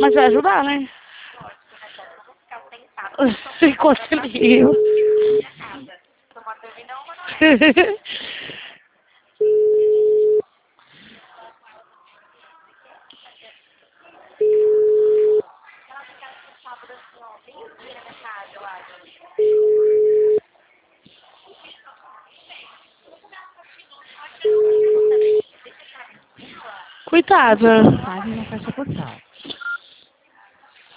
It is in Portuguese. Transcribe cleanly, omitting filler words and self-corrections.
Mas vai ajudar, né? Concilio. Coitada. Pague na caixa postal.